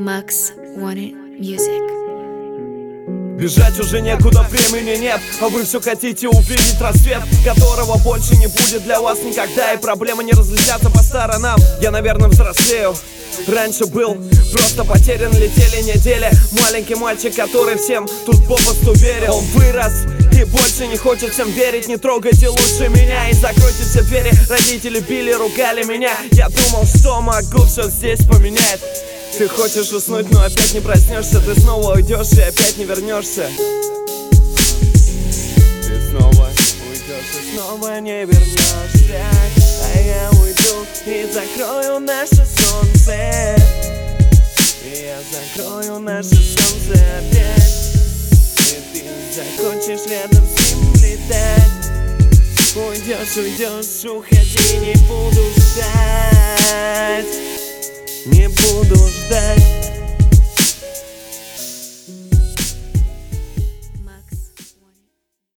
Max Wanted Music. Бежать уже некуда, времени нет, а вы все хотите увидеть рассвет, которого больше не будет для вас никогда. И проблемы не разлетятся по сторонам. Я, наверное, взрослею. Раньше был просто потерян, летели недели. Маленький мальчик, который всем тут попусту верил. Он вырос и больше не хочет всем верить. Не трогайте лучше меня и закройте все двери. Родители били, ругали меня. Я думал, что могу все здесь поменять. Ты хочешь уснуть, но опять не проснешься. Ты снова уйдешь и опять не вернешься. Ты снова уйдешь и снова не вернешься. А я уйду и закрою наше солнце. И я закрою наше солнце опять. И ты закончишь рядом с ним летать. Уйдешь, уйдешь, уходи, не буду ждать.